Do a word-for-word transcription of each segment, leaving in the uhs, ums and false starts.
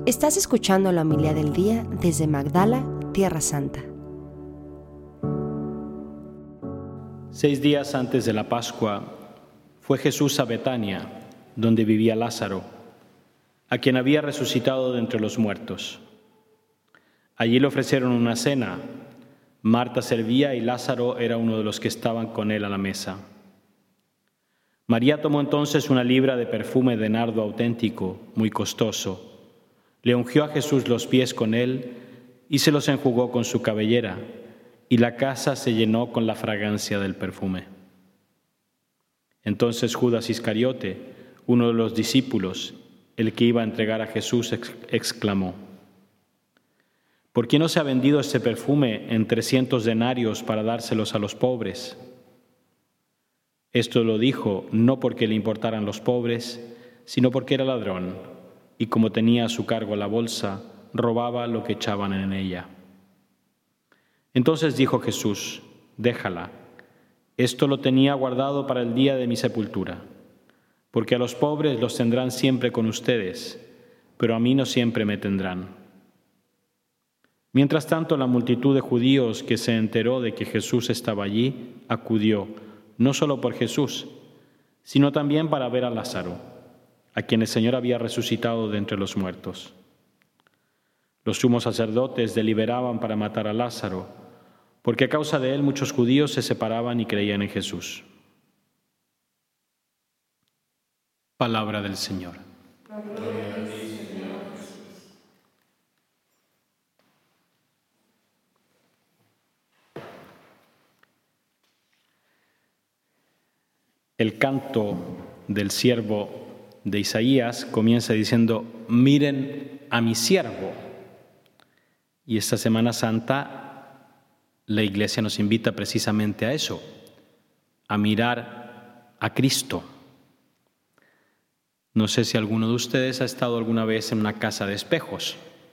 Estás escuchando la homilía del día desde Magdala, Tierra Santa. Seis días antes de la Pascua, fue Jesús a Betania, donde vivía Lázaro, a quien había resucitado de entre los muertos. Allí le ofrecieron una cena. Marta servía y Lázaro era uno de los que estaban con él a la mesa. María tomó entonces una libra de perfume de nardo auténtico, muy costoso. Le ungió a Jesús los pies con él y se los enjugó con su cabellera, y la casa se llenó con la fragancia del perfume. Entonces Judas Iscariote, uno de los discípulos, el que iba a entregar a Jesús, exclamó: ¿por qué no se ha vendido este perfume en trescientos denarios para dárselos a los pobres? Esto lo dijo no porque le importaran los pobres, sino porque era ladrón, y como tenía a su cargo la bolsa, robaba lo que echaban en ella. Entonces dijo Jesús: déjala, esto lo tenía guardado para el día de mi sepultura, porque a los pobres los tendrán siempre con ustedes, pero a mí no siempre me tendrán. Mientras tanto, la multitud de judíos que se enteró de que Jesús estaba allí, acudió, no solo por Jesús, sino también para ver a Lázaro, a quien el Señor había resucitado de entre los muertos. Los sumos sacerdotes deliberaban para matar a Lázaro, porque a causa de él muchos judíos se separaban y creían en Jesús. Palabra del Señor. Gloria a ti, Señor Jesús. El canto del siervo de Isaías comienza diciendo: miren a mi siervo. Y esta Semana Santa la Iglesia nos invita precisamente a eso, a mirar a Cristo. No sé si alguno de ustedes ha estado alguna vez en una casa de espejos.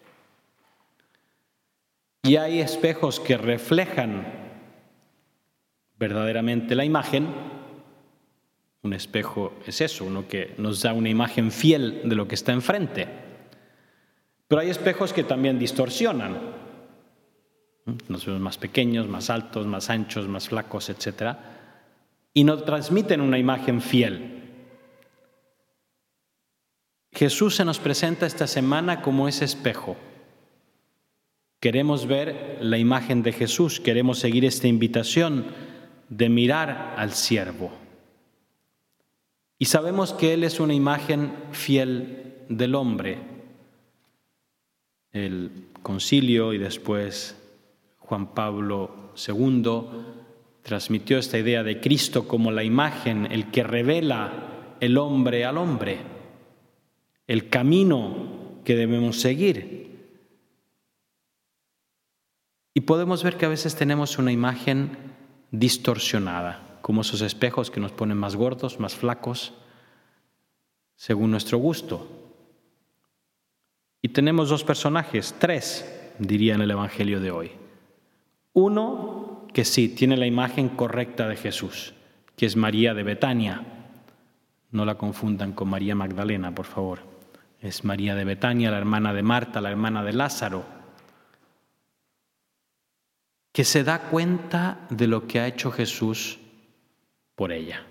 Y hay espejos que reflejan verdaderamente la imagen. Un espejo es eso, uno que nos da una imagen fiel de lo que está enfrente. Pero hay espejos que también distorsionan. Nos vemos más pequeños, más altos, más anchos, más flacos, etcétera. Y no transmiten una imagen fiel. Jesús se nos presenta esta semana como ese espejo. Queremos ver la imagen de Jesús, queremos seguir esta invitación de mirar al siervo. Y sabemos que Él es una imagen fiel del hombre. El concilio y después Juan Pablo segundo transmitió esta idea de Cristo como la imagen, el que revela el hombre al hombre, el camino que debemos seguir. Y podemos ver que a veces tenemos una imagen distorsionada, como esos espejos que nos ponen más gordos, más flacos, según nuestro gusto. Y tenemos dos personajes, tres, diría en el Evangelio de hoy. Uno que sí, tiene la imagen correcta de Jesús, que es María de Betania. No la confundan con María Magdalena, por favor. Es María de Betania, la hermana de Marta, la hermana de Lázaro, que se da cuenta de lo que ha hecho Jesús por ella.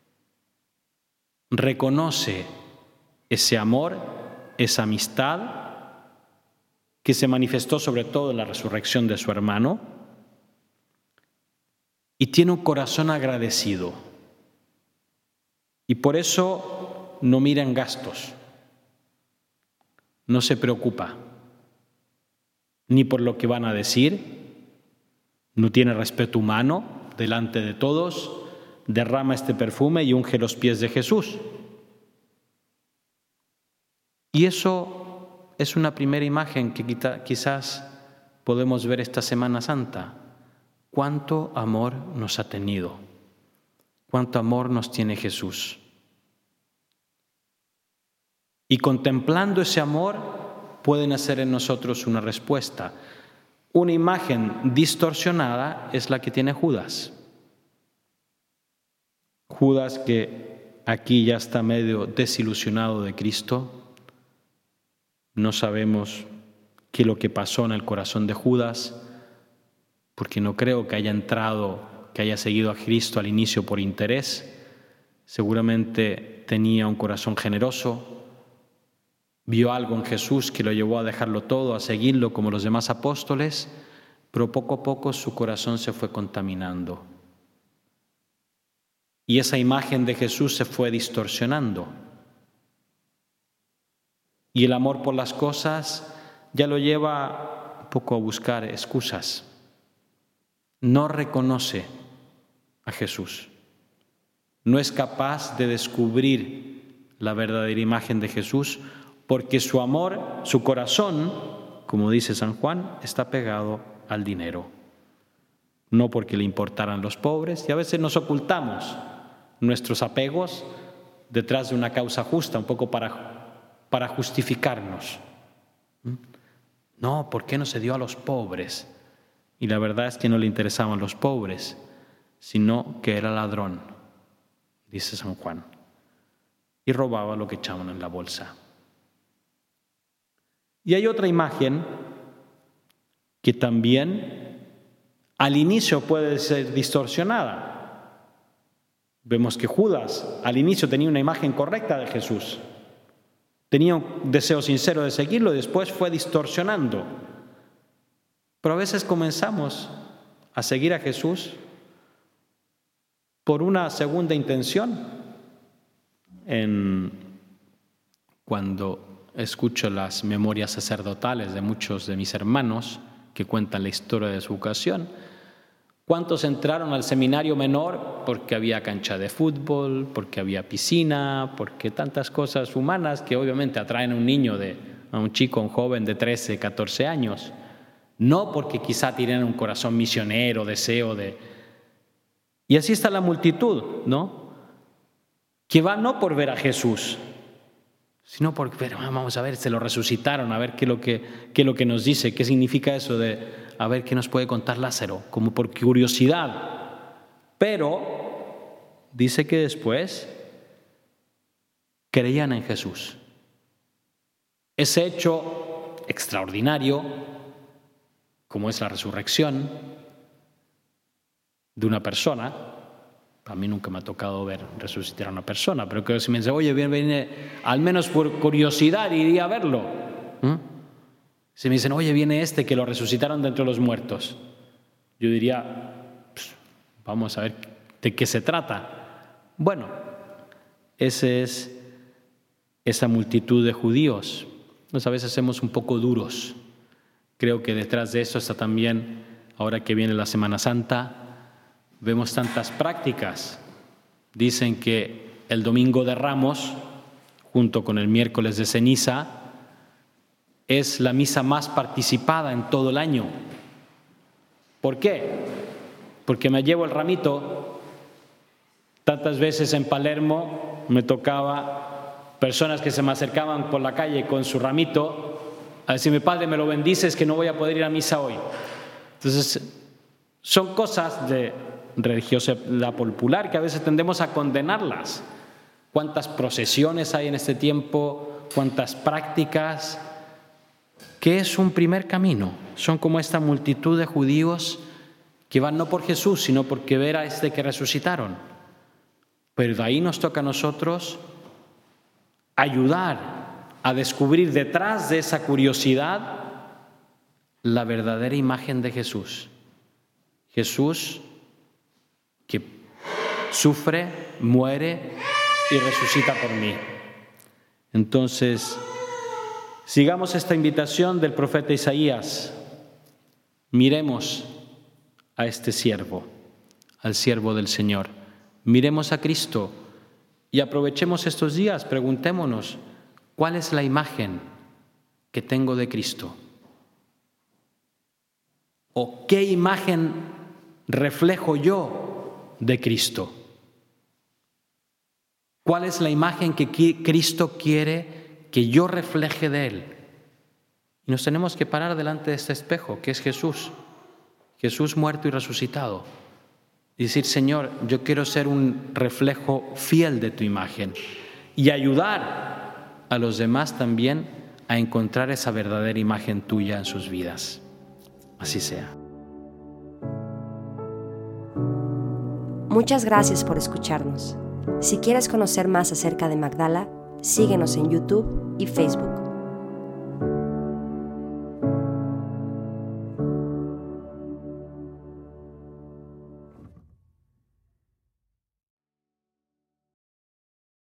Reconoce ese amor, esa amistad que se manifestó sobre todo en la resurrección de su hermano, y tiene un corazón agradecido. Y por eso no mira en gastos, no se preocupa ni por lo que van a decir, no tiene respeto humano delante de todos, derrama este perfume y unge los pies de Jesús. Y eso es una primera imagen que quizás podemos ver esta Semana Santa. Cuánto amor nos ha tenido, cuánto amor nos tiene Jesús. Y contemplando ese amor puede nacer en nosotros una respuesta. Una imagen distorsionada es la que tiene Judas. Judas, que aquí ya está medio desilusionado de Cristo, No sabemos qué es lo que pasó en el corazón de Judas, porque no creo que haya entrado, que haya seguido a Cristo al inicio por interés. Seguramente tenía un corazón generoso, vio algo en Jesús que lo llevó a dejarlo todo, a seguirlo como los demás apóstoles, pero poco a poco su corazón se fue contaminando. Y esa imagen de Jesús se fue distorsionando. Y el amor por las cosas ya lo lleva un poco a buscar excusas. No reconoce a Jesús. No es capaz de descubrir la verdadera imagen de Jesús porque su amor, su corazón, como dice San Juan, está pegado al dinero. No porque le importaran los pobres, y a veces nos ocultamos nuestros apegos detrás de una causa justa, un poco para, para justificarnos. No, ¿por qué no se dio a los pobres? Y la verdad es que no le interesaban los pobres, sino que era ladrón, dice San Juan, y robaba lo que echaban en la bolsa. Y hay otra imagen que también al inicio puede ser distorsionada. Vemos que Judas al inicio tenía una imagen correcta de Jesús. Tenía un deseo sincero de seguirlo y después fue distorsionando. Pero a veces comenzamos a seguir a Jesús por una segunda intención. En, cuando escucho las memorias sacerdotales de muchos de mis hermanos que cuentan la historia de su vocación, ¿cuántos entraron al seminario menor porque había cancha de fútbol, porque había piscina, porque tantas cosas humanas que obviamente atraen a un niño, de, a un chico, a un joven de trece, catorce años? No porque quizá tienen un corazón misionero, deseo de... Y así está la multitud, ¿no? Que va no por ver a Jesús, sino por ver, vamos a ver, se lo resucitaron, a ver qué es lo que, qué es lo que nos dice, qué significa eso de, a ver qué nos puede contar Lázaro, como por curiosidad. Pero dice que después creían en Jesús. Ese hecho extraordinario, como es la resurrección de una persona, a mí nunca me ha tocado ver resucitar a una persona, pero creo que si me dice, oye, viene, viene, al menos por curiosidad iría a verlo. ¿Mm? Si me dicen, oye, viene este que lo resucitaron de entre los muertos, yo diría, pues, vamos a ver de qué se trata. Bueno, esa es esa multitud de judíos. Pues a veces somos un poco duros. Creo que detrás de eso está también, ahora que viene la Semana Santa, vemos tantas prácticas. Dicen que el Domingo de Ramos, junto con el miércoles de ceniza, es la misa más participada en todo el año. ¿Por qué? Porque me llevo el ramito. Tantas veces en Palermo me tocaba personas que se me acercaban por la calle con su ramito a decirme, Padre, me lo bendices que no voy a poder ir a misa hoy. Entonces, son cosas de religiosidad popular que a veces tendemos a condenarlas. ¿Cuántas procesiones hay en este tiempo? ¿Cuántas prácticas? ¿Qué es un primer camino? Son como esta multitud de judíos que van no por Jesús, sino porque ver a este que resucitaron. Pero de ahí nos toca a nosotros ayudar a descubrir detrás de esa curiosidad la verdadera imagen de Jesús. Jesús que sufre, muere y resucita por mí. Entonces, sigamos esta invitación del profeta Isaías. Miremos a este siervo, al siervo del Señor. Miremos a Cristo y aprovechemos estos días, preguntémonos, ¿cuál es la imagen que tengo de Cristo? ¿O qué imagen reflejo yo de Cristo? ¿Cuál es la imagen que Cristo quiere que yo refleje de Él? Y nos tenemos que parar delante de este espejo, que es Jesús. Jesús muerto y resucitado. Y decir, Señor, yo quiero ser un reflejo fiel de tu imagen y ayudar a los demás también a encontrar esa verdadera imagen tuya en sus vidas. Así sea. Muchas gracias por escucharnos. Si quieres conocer más acerca de Magdala, síguenos en YouTube y Facebook.